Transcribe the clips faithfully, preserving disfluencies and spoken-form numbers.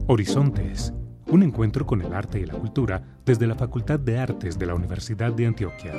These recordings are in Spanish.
Horizontes, un encuentro con el arte y la cultura desde la Facultad de Artes de la Universidad de Antioquia.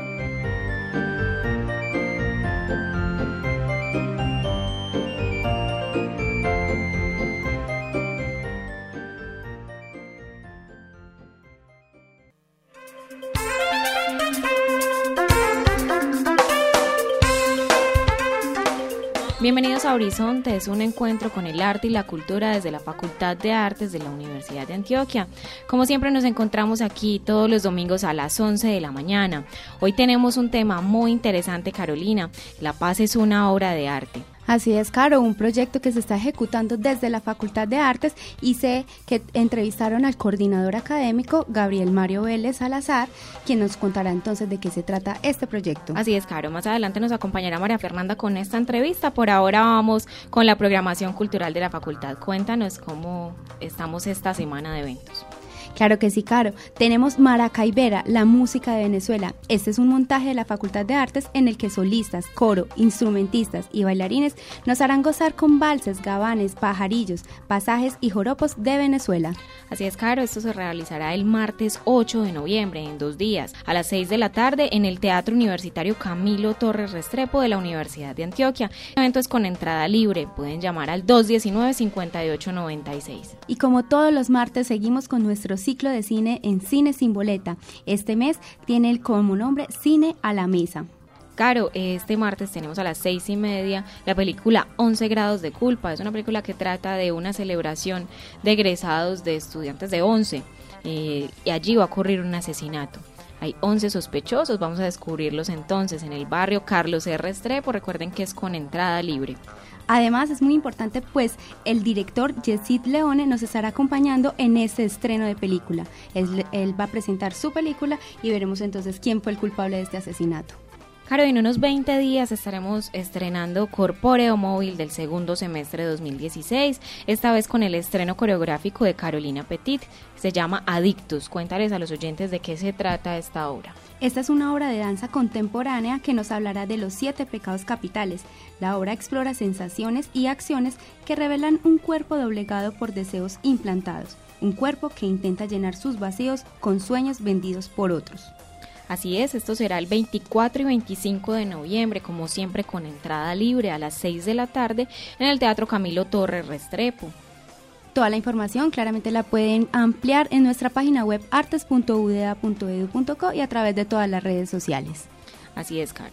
Bienvenidos a Horizontes, un encuentro con el arte y la cultura desde la Facultad de Artes de la Universidad de Antioquia. Como siempre nos encontramos aquí todos los domingos a las once de la mañana. Hoy tenemos un tema muy interesante, Carolina. La paz es una obra de arte. Así es, Caro, un proyecto que se está ejecutando desde la Facultad de Artes y sé que entrevistaron al coordinador académico Gabriel Mario Vélez Salazar, quien nos contará entonces de qué se trata este proyecto. Así es, Caro, más adelante nos acompañará María Fernanda con esta entrevista. Por ahora vamos con la programación cultural de la facultad. Cuéntanos cómo estamos esta semana de eventos. Claro que sí, Caro. Tenemos Maracaibera, la música de Venezuela. Este es un montaje de la Facultad de Artes en el que solistas, coro, instrumentistas y bailarines nos harán gozar con valses, gabanes, pajarillos, pasajes y joropos de Venezuela. Así es, Caro, esto se realizará el martes ocho de noviembre, en dos días, a las seis de la tarde en el Teatro Universitario Camilo Torres Restrepo de la Universidad de Antioquia. El evento es con entrada libre. Pueden llamar al dos diecinueve, cincuenta y ocho noventa y seis. Y como todos los martes, seguimos con nuestro ciclo de cine en Cine Sin Boleta. Este mes tiene como nombre Cine a la Mesa. Caro, este martes tenemos a las seis y media la película once grados de culpa. Es una película que trata de una celebración de egresados de estudiantes de once eh, y allí va a ocurrir un asesinato. Hay once sospechosos, vamos a descubrirlos entonces en el barrio Carlos R. Restrepo. Recuerden que es con entrada libre. Además, es muy importante, pues el director Yesid Leone nos estará acompañando en ese estreno de película. Él, él va a presentar su película y veremos entonces quién fue el culpable de este asesinato. Claro, en unos veinte días estaremos estrenando Corpóreo Móvil del segundo semestre de dos mil dieciséis, esta vez con el estreno coreográfico de Carolina Petit. Se llama Adictus. Cuéntales a los oyentes de qué se trata esta obra. Esta es una obra de danza contemporánea que nos hablará de los siete pecados capitales. La obra explora sensaciones y acciones que revelan un cuerpo doblegado por deseos implantados, un cuerpo que intenta llenar sus vacíos con sueños vendidos por otros. Así es, esto será el veinticuatro y veinticinco de noviembre, como siempre con entrada libre a las seis de la tarde en el Teatro Camilo Torres Restrepo. Toda la información claramente la pueden ampliar en nuestra página web artes punto u d a punto e d u punto co y a través de todas las redes sociales. Así es, Caro.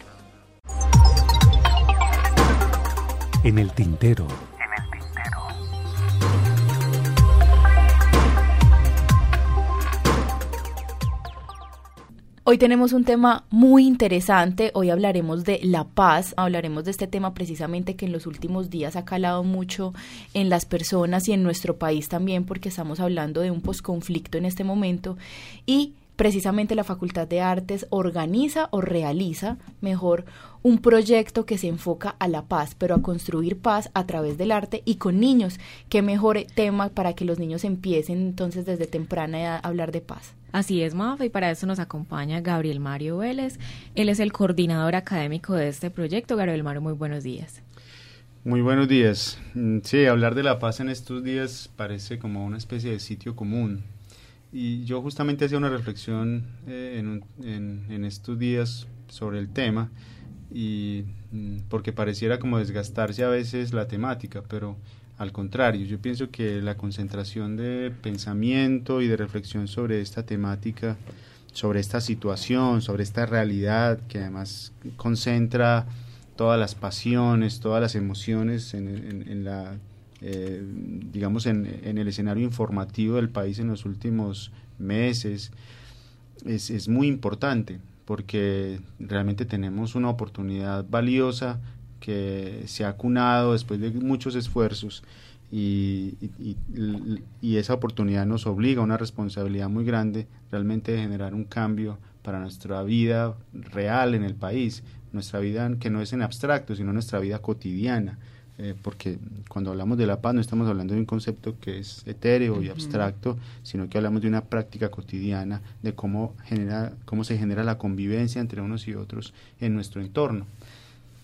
En el tintero. Hoy tenemos un tema muy interesante, hoy hablaremos de la paz, hablaremos de este tema precisamente que en los últimos días ha calado mucho en las personas y en nuestro país también, porque estamos hablando de un posconflicto en este momento y precisamente la Facultad de Artes organiza o realiza, mejor, un proyecto que se enfoca a la paz, pero a construir paz a través del arte y con niños. Qué mejor tema para que los niños empiecen entonces desde temprana edad a hablar de paz. Así es, Mafa, y para eso nos acompaña Gabriel Mario Vélez. Él es el coordinador académico de este proyecto. Gabriel Mario, muy buenos días. Muy buenos días. Sí, hablar de la paz en estos días parece como una especie de sitio común. Y yo justamente hacía una reflexión eh, en, un, en, en estos días sobre el tema, y porque pareciera como desgastarse a veces la temática, pero al contrario, yo pienso que la concentración de pensamiento y de reflexión sobre esta temática, sobre esta situación, sobre esta realidad que además concentra todas las pasiones, todas las emociones en, en, en la eh, digamos en, en el escenario informativo del país en los últimos meses, es, es muy importante, porque realmente tenemos una oportunidad valiosa que se ha acunado después de muchos esfuerzos y, y, y, y esa oportunidad nos obliga a una responsabilidad muy grande realmente de generar un cambio para nuestra vida real en el país, nuestra vida que no es en abstracto, sino nuestra vida cotidiana, eh, porque cuando hablamos de la paz no estamos hablando de un concepto que es etéreo y abstracto, sino que hablamos de una práctica cotidiana de cómo genera, cómo se genera la convivencia entre unos y otros en nuestro entorno.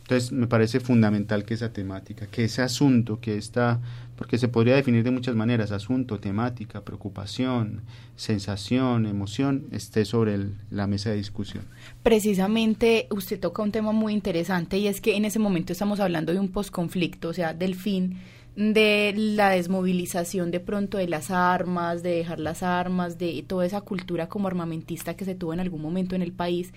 Entonces me parece fundamental que esa temática, que ese asunto, que esta, porque se podría definir de muchas maneras, asunto, temática, preocupación, sensación, emoción, esté sobre el, la mesa de discusión. Precisamente usted toca un tema muy interesante y es que en ese momento estamos hablando de un posconflicto, o sea, del fin de la desmovilización de pronto de las armas, de dejar las armas, de toda esa cultura como armamentista que se tuvo en algún momento en el país.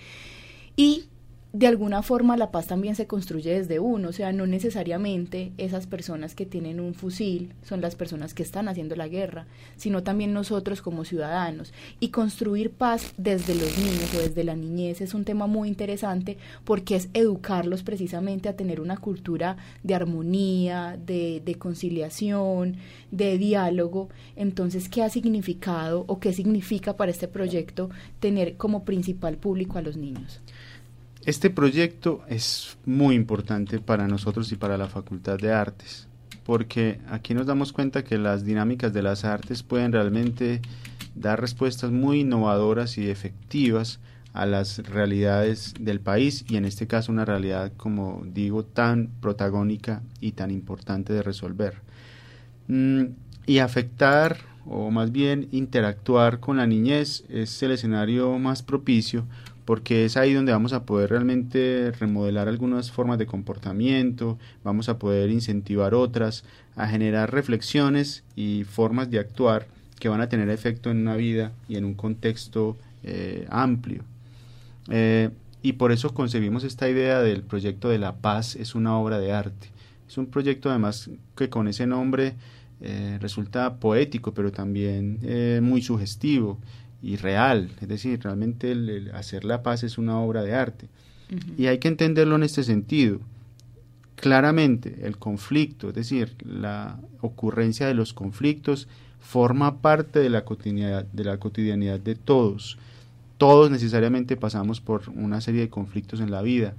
Y de alguna forma la paz también se construye desde uno, o sea, no necesariamente esas personas que tienen un fusil son las personas que están haciendo la guerra, sino también nosotros como ciudadanos. Y construir paz desde los niños o desde la niñez es un tema muy interesante porque es educarlos precisamente a tener una cultura de armonía, de, de conciliación, de diálogo. Entonces, ¿qué ha significado o qué significa para este proyecto tener como principal público a los niños? Este proyecto es muy importante para nosotros y para la Facultad de Artes, porque aquí nos damos cuenta que las dinámicas de las artes pueden realmente dar respuestas muy innovadoras y efectivas a las realidades del país y en este caso una realidad, como digo, tan protagónica y tan importante de resolver. Mm, y afectar, o más bien interactuar con la niñez es el escenario más propicio porque es ahí donde vamos a poder realmente remodelar algunas formas de comportamiento, vamos a poder incentivar otras, a generar reflexiones y formas de actuar que van a tener efecto en una vida y en un contexto eh, amplio. Eh, y por eso concebimos esta idea del proyecto de la paz es una obra de arte. Es un proyecto además que con ese nombre eh, resulta poético, pero también eh, muy sugestivo y real, es decir, realmente el, el hacer la paz es una obra de arte. Uh-huh. Y hay que entenderlo en este sentido. Claramente el conflicto, es decir, la ocurrencia de los conflictos forma parte de la cotidianidad, de la cotidianidad de todos. Todos necesariamente pasamos por una serie de conflictos en la vida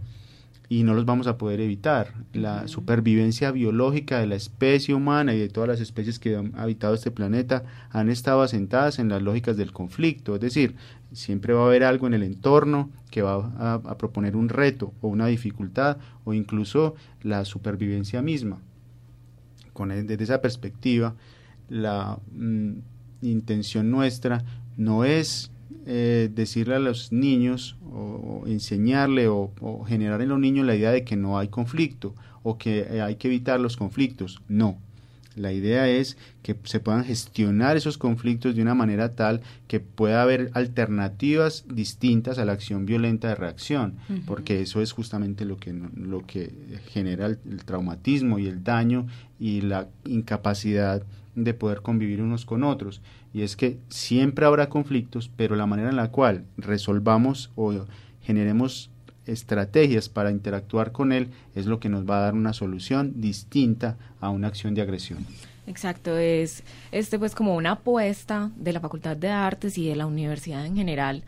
y no los vamos a poder evitar. La uh-huh. supervivencia biológica de la especie humana y de todas las especies que han habitado este planeta han estado asentadas en las lógicas del conflicto, es decir, siempre va a haber algo en el entorno que va a, a proponer un reto o una dificultad o incluso la supervivencia misma. Con, desde esa perspectiva, la mm, intención nuestra no es Eh, decirle a los niños o, o enseñarle o, o generar en los niños la idea de que no hay conflicto o que eh, hay que evitar los conflictos. No, la idea es que se puedan gestionar esos conflictos de una manera tal que pueda haber alternativas distintas a la acción violenta de reacción, uh-huh. porque eso es justamente lo que, lo que genera el, el traumatismo y el daño y la incapacidad de poder convivir unos con otros. Y es que siempre habrá conflictos, pero la manera en la cual resolvamos o generemos estrategias para interactuar con él es lo que nos va a dar una solución distinta a una acción de agresión. Exacto, es este pues como una apuesta de la Facultad de Artes y de la universidad en general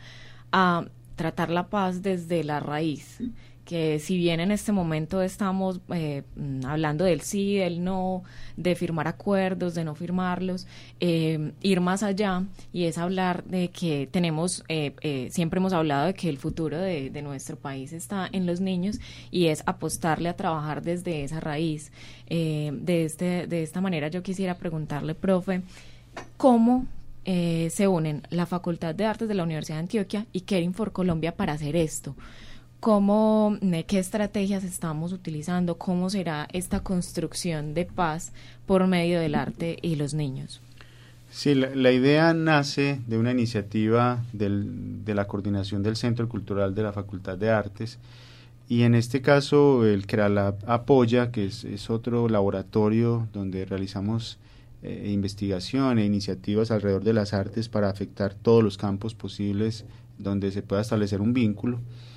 a tratar la paz desde la raíz, que si bien en este momento estamos eh, hablando del sí, del no, de firmar acuerdos, de no firmarlos, eh, ir más allá y es hablar de que tenemos, eh, eh, siempre hemos hablado de que el futuro de, de nuestro país está en los niños y es apostarle a trabajar desde esa raíz. Eh, de, este, de esta manera yo quisiera preguntarle, profe, ¿cómo eh, se unen la Facultad de Artes de la Universidad de Antioquia y Caring for Colombia para hacer esto? ¿Cómo, qué estrategias estamos utilizando? ¿Cómo será esta construcción de paz por medio del arte y los niños? Sí, la, la idea nace de una iniciativa del, de la coordinación del Centro Cultural de la Facultad de Artes y en este caso el CREALAB apoya, que es, es otro laboratorio donde realizamos eh, investigación e iniciativas alrededor de las artes para afectar todos los campos posibles donde se pueda establecer un vínculo.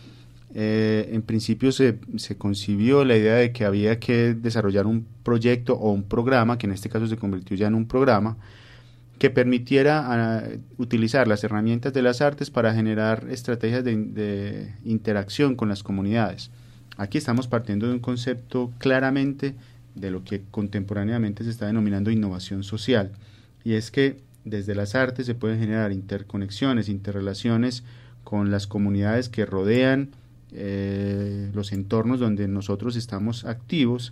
Eh, en principio se, se concibió la idea de que había que desarrollar un proyecto o un programa, que en este caso se convirtió ya en un programa, que permitiera uh, utilizar las herramientas de las artes para generar estrategias de, de interacción con las comunidades. Aquí estamos partiendo de un concepto claramente de lo que contemporáneamente se está denominando innovación social, y es que desde las artes se pueden generar interconexiones, interrelaciones con las comunidades que rodean eh, los entornos donde nosotros estamos activos,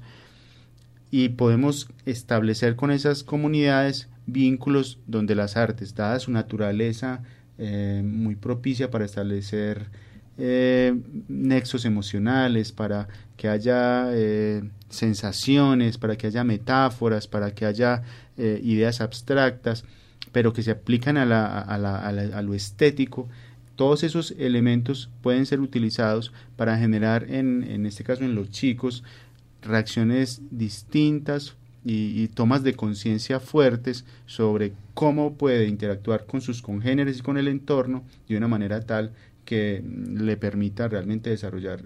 y podemos establecer con esas comunidades vínculos donde las artes, dada su naturaleza eh, muy propicia para establecer eh, nexos emocionales, para que haya eh, sensaciones, para que haya metáforas, para que haya eh, ideas abstractas, pero que se aplican a, la, a, la, a, la, a lo estético. Todos esos elementos pueden ser utilizados para generar, en, en este caso en los chicos, reacciones distintas y, y tomas de conciencia fuertes sobre cómo puede interactuar con sus congéneres y con el entorno de una manera tal que le permita realmente desarrollar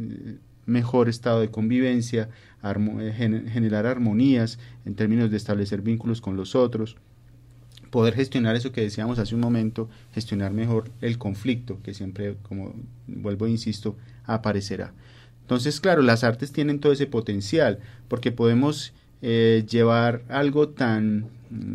mejor estado de convivencia, armo, gen, generar armonías en términos de establecer vínculos con los otros, poder gestionar eso que decíamos hace un momento, gestionar mejor el conflicto que siempre, como vuelvo e insisto, aparecerá. Entonces, claro, las artes tienen todo ese potencial, porque podemos eh, llevar algo tan,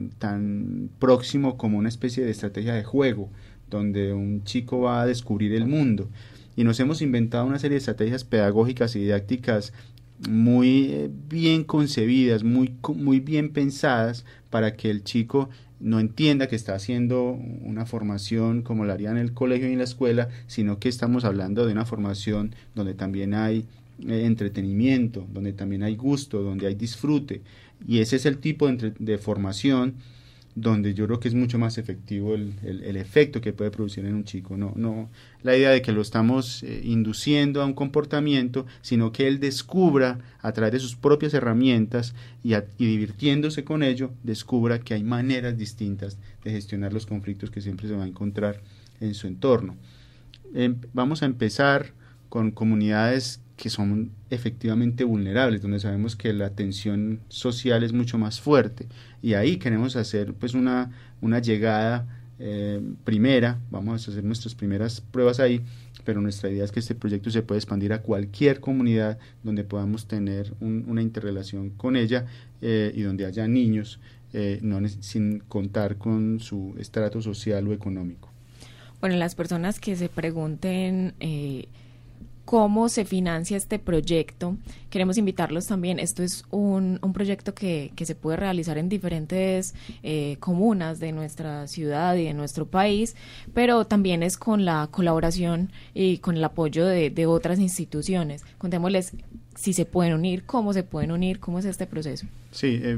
tan próximo como una especie de estrategia de juego, donde un chico va a descubrir el mundo. Y nos hemos inventado una serie de estrategias pedagógicas y didácticas muy eh, bien concebidas, muy, muy bien pensadas, para que el chico no entienda que está haciendo una formación como la haría en el colegio y en la escuela, sino que estamos hablando de una formación donde también hay eh, entretenimiento, donde también hay gusto, donde hay disfrute, y ese es el tipo de, entre, de formación donde yo creo que es mucho más efectivo el, el, el efecto que puede producir en un chico. No, no la idea de que lo estamos eh, induciendo a un comportamiento, sino que él descubra a través de sus propias herramientas y, a, y divirtiéndose con ello, descubra que hay maneras distintas de gestionar los conflictos que siempre se va a encontrar en su entorno. Eh, vamos a empezar con comunidades que son efectivamente vulnerables, donde sabemos que la tensión social es mucho más fuerte, y ahí queremos hacer pues una, una llegada eh, primera, vamos a hacer nuestras primeras pruebas ahí, pero nuestra idea es que este proyecto se pueda expandir a cualquier comunidad donde podamos tener un, una interrelación con ella eh, y donde haya niños eh, no, sin contar con su estrato social o económico. Bueno, las personas que se pregunten eh, cómo se financia este proyecto, queremos invitarlos también. Esto es un, un proyecto que, que se puede realizar en diferentes eh, comunas de nuestra ciudad y de nuestro país, pero también es con la colaboración y con el apoyo de, de otras instituciones. Contémosles si se pueden unir, cómo se pueden unir, cómo es este proceso. Sí, eh,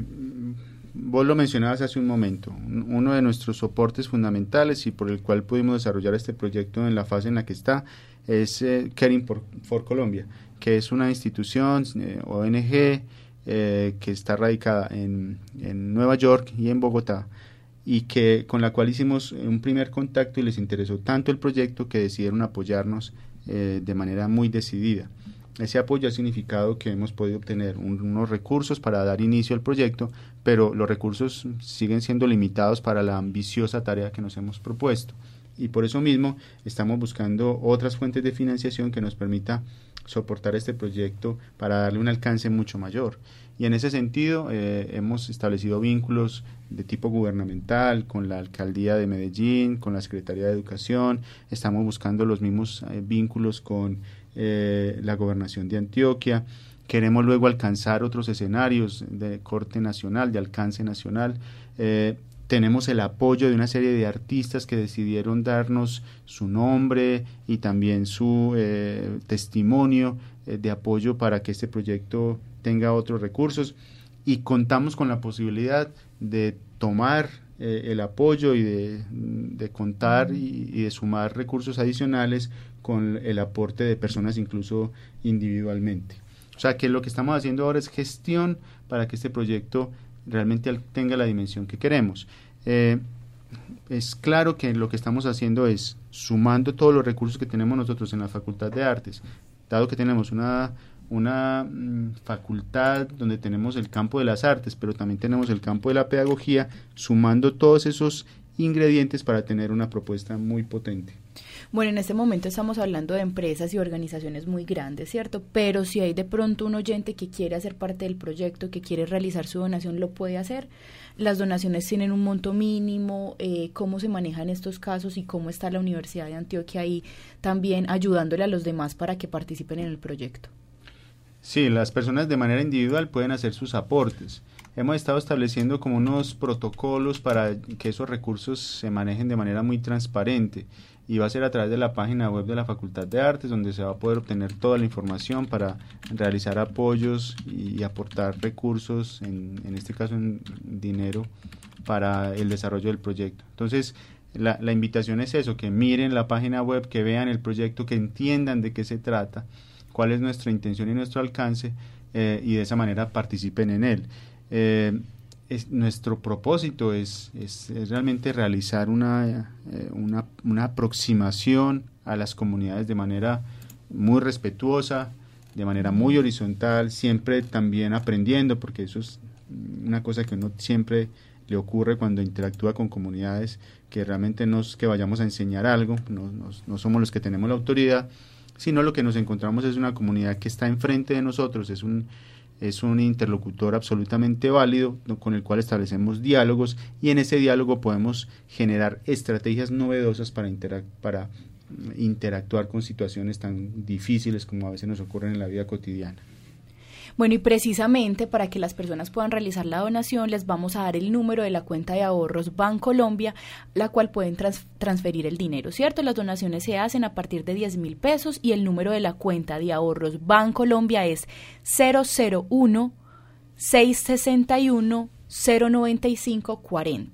vos lo mencionabas hace un momento. Uno de nuestros soportes fundamentales y por el cual pudimos desarrollar este proyecto en la fase en la que está es eh, Caring for, for Colombia, que es una institución, eh, O N G, eh, que está radicada en, en Nueva York y en Bogotá, y que con la cual hicimos un primer contacto y les interesó tanto el proyecto que decidieron apoyarnos eh, de manera muy decidida. Ese apoyo ha significado que hemos podido obtener un, unos recursos para dar inicio al proyecto, pero los recursos siguen siendo limitados para la ambiciosa tarea que nos hemos propuesto. Y por eso mismo estamos buscando otras fuentes de financiación que nos permita soportar este proyecto para darle un alcance mucho mayor. Y en ese sentido eh, hemos establecido vínculos de tipo gubernamental con la Alcaldía de Medellín, con la Secretaría de Educación. Estamos buscando los mismos eh, vínculos con eh, la Gobernación de Antioquia. Queremos luego alcanzar otros escenarios de corte nacional, de alcance nacional. Eh, Tenemos el apoyo de una serie de artistas que decidieron darnos su nombre y también su eh, testimonio eh, de apoyo para que este proyecto tenga otros recursos, y contamos con la posibilidad de tomar eh, el apoyo y de, de contar y, y de sumar recursos adicionales con el aporte de personas incluso individualmente. O sea que lo que estamos haciendo ahora es gestión para que este proyecto realmente tenga la dimensión que queremos. Eh, es claro que lo que estamos haciendo es sumando todos los recursos que tenemos nosotros en la Facultad de Artes, dado que tenemos una, una mm, facultad donde tenemos el campo de las artes, pero también tenemos el campo de la pedagogía, sumando todos esos ingredientes para tener una propuesta muy potente. Bueno, en este momento estamos hablando de empresas y organizaciones muy grandes, ¿cierto? Pero si hay de pronto un oyente que quiere hacer parte del proyecto, que quiere realizar su donación, ¿lo puede hacer? Las donaciones tienen un monto mínimo, eh, ¿cómo se manejan estos casos y cómo está la Universidad de Antioquia ahí también ayudándole a los demás para que participen en el proyecto? Sí, las personas de manera individual pueden hacer sus aportes. Hemos estado estableciendo como unos protocolos para que esos recursos se manejen de manera muy transparente, y va a ser a través de la página web de la Facultad de Artes, donde se va a poder obtener toda la información para realizar apoyos y, y aportar recursos, en, en este caso en dinero, para el desarrollo del proyecto. Entonces, la, la invitación es eso, que miren la página web, que vean el proyecto, que entiendan de qué se trata, cuál es nuestra intención y nuestro alcance, eh, y de esa manera participen en él. Eh, es, nuestro propósito es, es, es realmente realizar una, eh, una, una aproximación a las comunidades de manera muy respetuosa, de manera muy horizontal, siempre también aprendiendo, porque eso es una cosa que uno siempre le ocurre cuando interactúa con comunidades, que realmente no es que vayamos a enseñar algo, no, no, no somos los que tenemos la autoridad, sino lo que nos encontramos es una comunidad que está enfrente de nosotros, es un es un interlocutor absolutamente válido, ¿no?, con el cual establecemos diálogos, y en ese diálogo podemos generar estrategias novedosas para, interac- para interactuar con situaciones tan difíciles como a veces nos ocurren en la vida cotidiana. Bueno, y precisamente para que las personas puedan realizar la donación, les vamos a dar el número de la cuenta de ahorros Bancolombia, la cual pueden trans- transferir el dinero, ¿cierto? Las donaciones se hacen a partir de diez mil pesos y el número de la cuenta de ahorros Bancolombia es cero cero uno, seis seis uno, cero nueve cinco cuatro cero.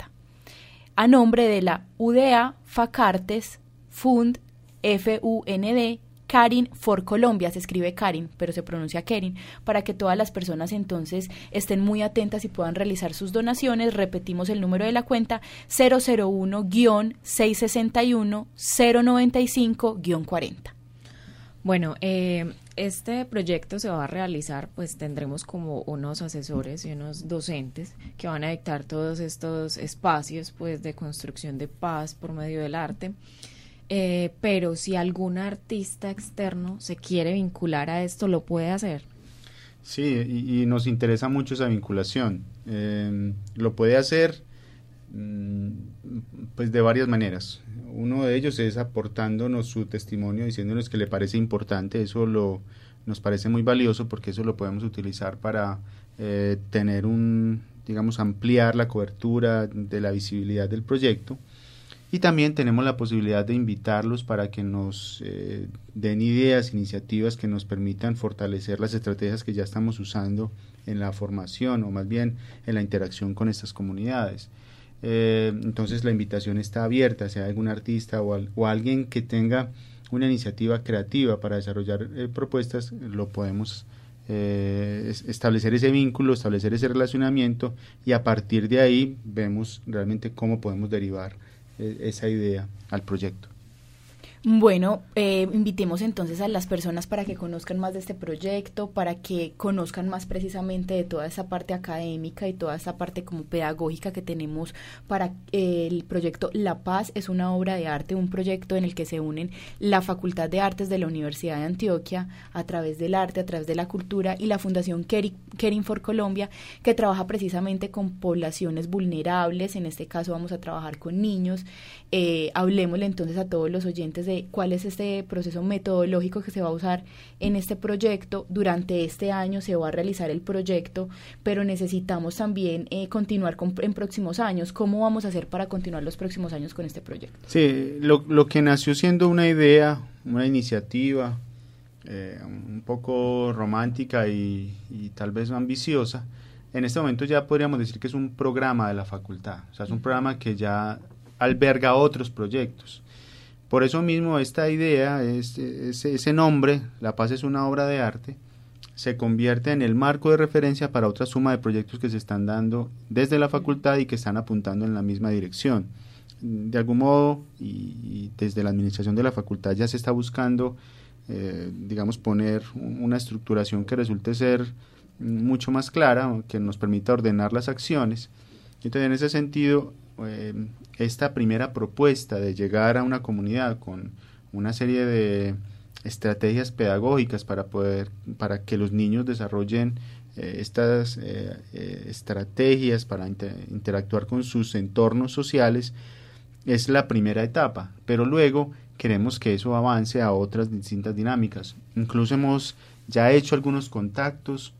A nombre de la U D A, Facartes, Fund, F U N D, Carin for Colombia, se escribe Carin, pero se pronuncia Kerin, para que todas las personas entonces estén muy atentas y puedan realizar sus donaciones. Repetimos el número de la cuenta, cero cero uno, seis seis uno, cero nueve cinco, cuarenta. Bueno, eh, este proyecto se va a realizar, pues tendremos como unos asesores y unos docentes que van a dictar todos estos espacios, pues, de construcción de paz por medio del arte. Eh, pero si algún artista externo se quiere vincular a esto, ¿lo puede hacer? Sí, y, y nos interesa mucho esa vinculación. Eh, lo puede hacer mm, pues de varias maneras. Uno de ellos es aportándonos su testimonio, diciéndonos que le parece importante. Eso lo nos parece muy valioso, porque eso lo podemos utilizar para eh, tener un, digamos, ampliar la cobertura de la visibilidad del proyecto. Y también tenemos la posibilidad de invitarlos para que nos eh, den ideas, iniciativas que nos permitan fortalecer las estrategias que ya estamos usando en la formación, o más bien en la interacción con estas comunidades. Eh, entonces la invitación está abierta, sea algún artista o, al, o alguien que tenga una iniciativa creativa para desarrollar eh, propuestas, lo podemos eh, establecer ese vínculo, establecer ese relacionamiento, y a partir de ahí vemos realmente cómo podemos derivar esa idea al proyecto. Bueno, eh, invitemos entonces a las personas para que conozcan más de este proyecto, para que conozcan más precisamente de toda esa parte académica y toda esa parte como pedagógica que tenemos para eh, el proyecto La Paz. Es una obra de arte, un proyecto en el que se unen la Facultad de Artes de la Universidad de Antioquia a través del arte, a través de la cultura, y la Fundación Caring for Colombia, que trabaja precisamente con poblaciones vulnerables. En este caso vamos a trabajar con niños. Eh, hablemosle entonces a todos los oyentes de cuál es este proceso metodológico que se va a usar en este proyecto. Durante este año se va a realizar el proyecto, pero necesitamos también eh, continuar con, en próximos años. ¿Cómo vamos a hacer para continuar los próximos años con este proyecto? Sí, lo, lo que nació siendo una idea, una iniciativa eh, un poco romántica y, y tal vez ambiciosa, en este momento ya podríamos decir que es un programa de la facultad. O sea, es un programa que ya alberga otros proyectos. Por eso mismo esta idea, este, ese, ese nombre, La Paz es una obra de arte, se convierte en el marco de referencia para otra suma de proyectos que se están dando desde la facultad y que están apuntando en la misma dirección. De algún modo, y, y desde la administración de la facultad ya se está buscando, eh, digamos, poner una estructuración que resulte ser mucho más clara, que nos permita ordenar las acciones. Entonces, en ese sentido, eh, esta primera propuesta de llegar a una comunidad con una serie de estrategias pedagógicas para poder, para que los niños desarrollen eh, estas eh, eh, estrategias para inter, interactuar con sus entornos sociales, es la primera etapa, pero luego queremos que eso avance a otras distintas dinámicas. Incluso hemos ya hecho algunos contactos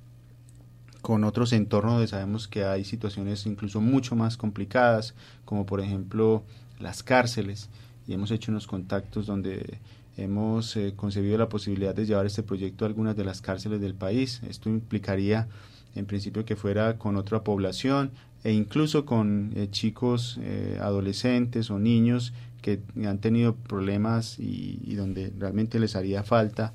con otros entornos donde sabemos que hay situaciones incluso mucho más complicadas, como por ejemplo las cárceles, y hemos hecho unos contactos donde hemos eh, concebido la posibilidad de llevar este proyecto a algunas de las cárceles del país. Esto implicaría en principio que fuera con otra población e incluso con eh, chicos eh, adolescentes o niños que han tenido problemas y, y donde realmente les haría falta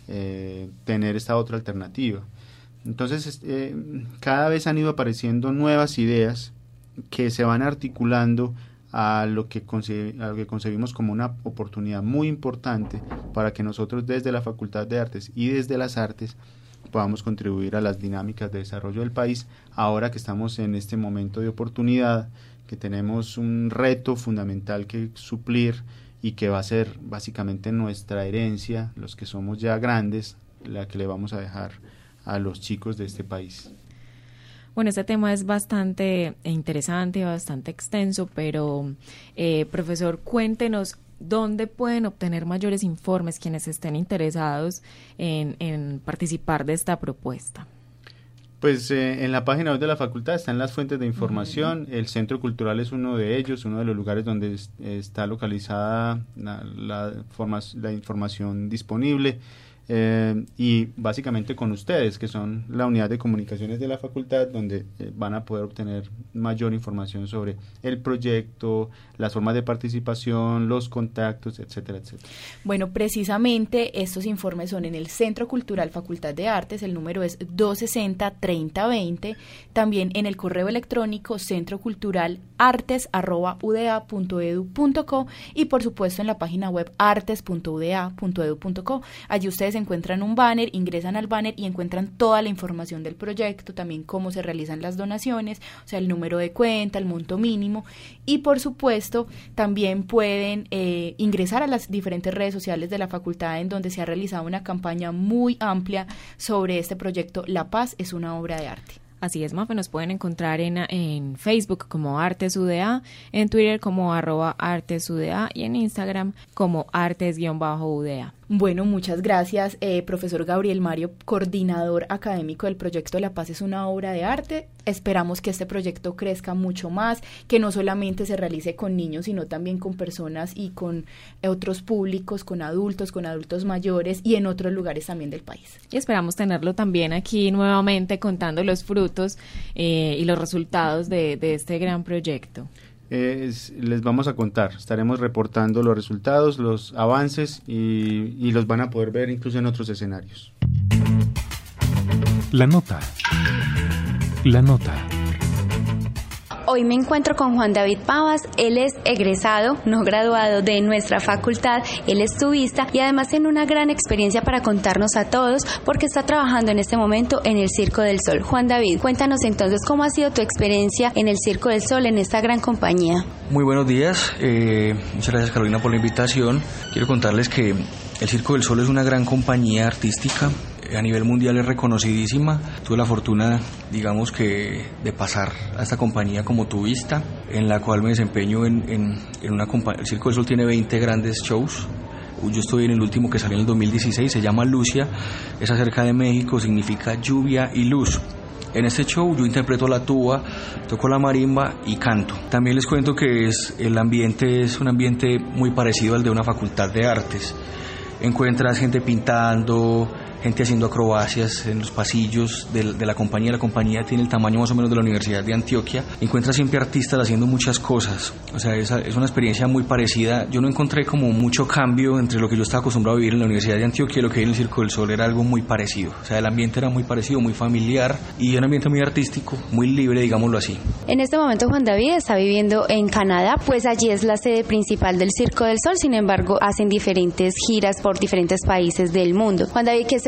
eh, tener esta otra alternativa. Entonces, eh, cada vez han ido apareciendo nuevas ideas que se van articulando a lo que conce- a lo que concebimos como una oportunidad muy importante para que nosotros desde la Facultad de Artes y desde las artes podamos contribuir a las dinámicas de desarrollo del país, ahora que estamos en este momento de oportunidad, que tenemos un reto fundamental que suplir y que va a ser básicamente nuestra herencia, los que somos ya grandes, la que le vamos a dejar a los chicos de este país. Bueno, este tema es bastante interesante, bastante extenso, pero eh, profesor, cuéntenos dónde pueden obtener mayores informes quienes estén interesados en, en participar de esta propuesta. Pues eh, en la página web de la facultad están las fuentes de información. Uh-huh. El Centro Cultural es uno de ellos, uno de los lugares donde es, está localizada la, la, forma, la información disponible. Eh, y básicamente con ustedes, que son la unidad de comunicaciones de la facultad, donde eh, van a poder obtener mayor información sobre el proyecto, las formas de participación, los contactos, etcétera, etcétera. Bueno, precisamente estos informes son en el Centro Cultural Facultad de Artes, el número es doscientos sesenta, treinta veinte, también en el correo electrónico centroculturalartes arroba u d a punto e d u punto co y por supuesto en la página web artes punto u d a punto e d u punto co. Allí ustedes encuentran un banner, ingresan al banner y encuentran toda la información del proyecto, también cómo se realizan las donaciones, o sea, el número de cuenta, el monto mínimo, y por supuesto también pueden eh, ingresar a las diferentes redes sociales de la facultad, en donde se ha realizado una campaña muy amplia sobre este proyecto La Paz es una obra de arte. Así es, Mafe, nos pueden encontrar en, en Facebook como Artes U D A, en Twitter como arroba Artes U D A y en Instagram como Artes-U D A. Bueno, muchas gracias, eh, profesor Gabriel Mario, coordinador académico del proyecto La Paz es una obra de arte. Esperamos que este proyecto crezca mucho más, que no solamente se realice con niños, sino también con personas y con otros públicos, con adultos, con adultos mayores y en otros lugares también del país. Y esperamos tenerlo también aquí nuevamente contando los frutos eh, y los resultados de, de este gran proyecto. Eh, es, les vamos a contar, estaremos reportando los resultados, los avances y, y los van a poder ver incluso en otros escenarios. La nota. La nota. Hoy me encuentro con Juan David Pavas. Él es egresado, no graduado de nuestra facultad, él es tubista y además tiene una gran experiencia para contarnos a todos porque está trabajando en este momento en el Circo del Sol. Juan David, cuéntanos entonces cómo ha sido tu experiencia en el Circo del Sol, en esta gran compañía. Muy buenos días, eh, muchas gracias Carolina por la invitación. Quiero contarles que el Circo del Sol es una gran compañía artística, a nivel mundial es reconocidísima. Tuve la fortuna, digamos que, de pasar a esta compañía como tubista, en la cual me desempeño en, en, en una compañía. El Circo del Sol tiene veinte grandes shows. Yo estoy en el último que salió en el dos mil dieciséis, se llama Lucia, es acerca de México, significa lluvia y luz. En este show yo interpreto la tuba, toco la marimba y canto. También les cuento que es, el ambiente es un ambiente muy parecido al de una facultad de artes. Encuentras gente pintando, gente haciendo acrobacias en los pasillos de, de la compañía. La compañía tiene el tamaño más o menos de la Universidad de Antioquia. Encuentras siempre artistas haciendo muchas cosas. O sea, es, es una experiencia muy parecida. Yo no encontré como mucho cambio entre lo que yo estaba acostumbrado a vivir en la Universidad de Antioquia y lo que vi en el Circo del Sol. Era algo muy parecido. O sea, el ambiente era muy parecido, muy familiar y un ambiente muy artístico, muy libre, digámoslo así. En este momento Juan David está viviendo en Canadá, pues allí es la sede principal del Circo del Sol. Sin embargo, hacen diferentes giras por diferentes países del mundo. Juan David, ¿qué se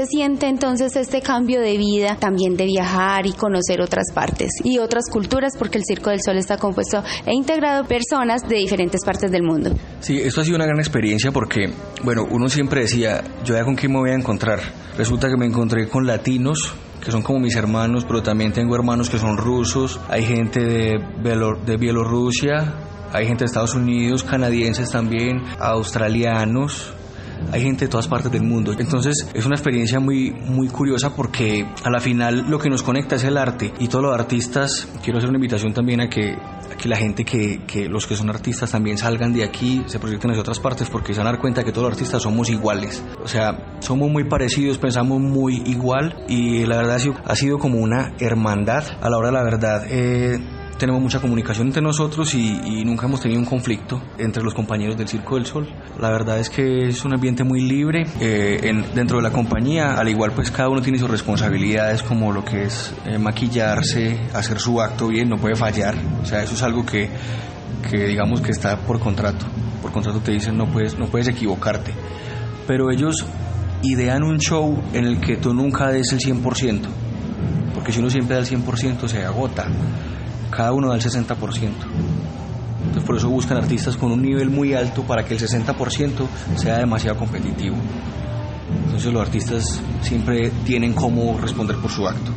siente entonces este cambio de vida, también de viajar y conocer otras partes y otras culturas, porque el Circo del Sol está compuesto e integrado por personas de diferentes partes del mundo. Sí, esto ha sido una gran experiencia porque, bueno, uno siempre decía, yo ya con quién me voy a encontrar. Resulta que me encontré con latinos, que son como mis hermanos, pero también tengo hermanos que son rusos, hay gente de, Bielor- de Bielorrusia, hay gente de Estados Unidos, canadienses también, australianos, hay gente de todas partes del mundo. Entonces es una experiencia muy, muy curiosa porque a la final lo que nos conecta es el arte, y todos los artistas, quiero hacer una invitación también a que, a que la gente que, que los que son artistas también salgan de aquí, se proyecten hacia otras partes, porque se van a dar cuenta que todos los artistas somos iguales, o sea, somos muy parecidos, pensamos muy igual, y la verdad ha sido, ha sido como una hermandad. A la hora de la verdad, eh, tenemos mucha comunicación entre nosotros y, y nunca hemos tenido un conflicto entre los compañeros del Circo del Sol. La verdad es que es un ambiente muy libre eh, en, dentro de la compañía. Al igual, pues cada uno tiene sus responsabilidades, como lo que es eh, maquillarse, hacer su acto bien, no puede fallar. O sea, eso es algo que, que digamos que está por contrato. Por contrato te dicen no puedes, no puedes equivocarte. Pero ellos idean un show en el que tú nunca des el cien por ciento, porque si uno siempre da el cien por ciento se agota. Cada uno da el sesenta por ciento. Entonces por eso buscan artistas con un nivel muy alto para que el sesenta por ciento sea demasiado competitivo. Entonces los artistas siempre tienen cómo responder por su acto.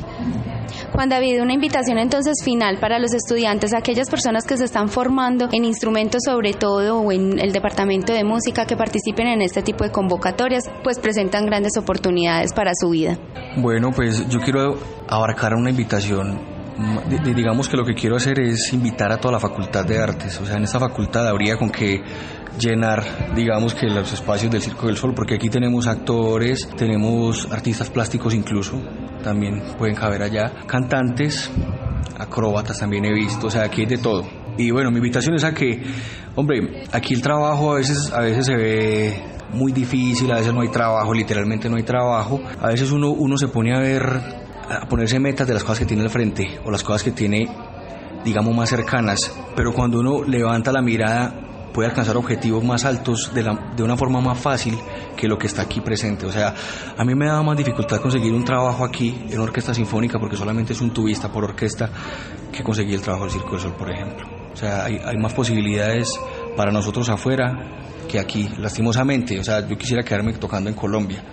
Juan David, una invitación entonces final para los estudiantes, aquellas personas que se están formando en instrumentos sobre todo o en el departamento de música, que participen en este tipo de convocatorias, pues presentan grandes oportunidades para su vida. Bueno, pues yo quiero abarcar una invitación. Digamos que lo que quiero hacer es invitar a toda la Facultad de Artes. O sea, en esta facultad habría con que llenar, digamos, que los espacios del Circo del Sol, porque aquí tenemos actores, tenemos artistas plásticos incluso, también pueden caber allá, cantantes, acróbatas también he visto, o sea, aquí hay de todo. Y bueno, mi invitación es a que, hombre, aquí el trabajo a veces, a veces se ve muy difícil, a veces no hay trabajo, literalmente no hay trabajo, a veces uno, uno se pone a ver, a ponerse metas de las cosas que tiene al frente o las cosas que tiene, digamos, más cercanas, pero cuando uno levanta la mirada puede alcanzar objetivos más altos de, la, de una forma más fácil que lo que está aquí presente. O sea, a mí me da más dificultad conseguir un trabajo aquí en orquesta sinfónica porque solamente es un tubista por orquesta que conseguir el trabajo del Circo del Sol, por ejemplo. O sea, hay, hay más posibilidades para nosotros afuera que aquí, lastimosamente. O sea, yo quisiera quedarme tocando en Colombia,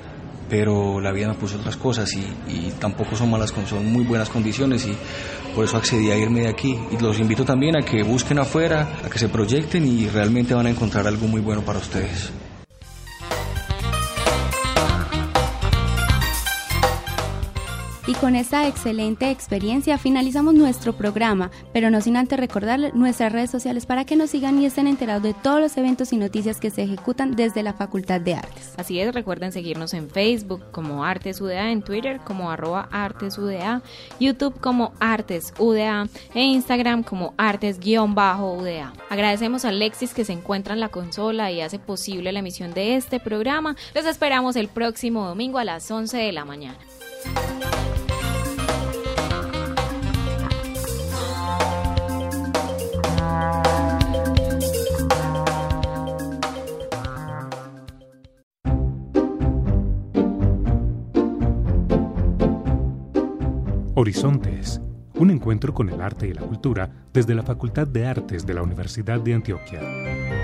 pero la vida me puso otras cosas y, y tampoco son malas, son muy buenas condiciones, y por eso accedí a irme de aquí. Y los invito también a que busquen afuera, a que se proyecten, y realmente van a encontrar algo muy bueno para ustedes. Y con esta excelente experiencia finalizamos nuestro programa, pero no sin antes recordarles nuestras redes sociales para que nos sigan y estén enterados de todos los eventos y noticias que se ejecutan desde la Facultad de Artes. Así es, recuerden seguirnos en Facebook como Artes U D A, en Twitter como arroba Artes U D A, YouTube como Artes U D A e Instagram como Artes-U D A. Agradecemos a Alexis, que se encuentra en la consola y hace posible la emisión de este programa. Los esperamos el próximo domingo a las once de la mañana. Horizontes, un encuentro con el arte y la cultura desde la Facultad de Artes de la Universidad de Antioquia.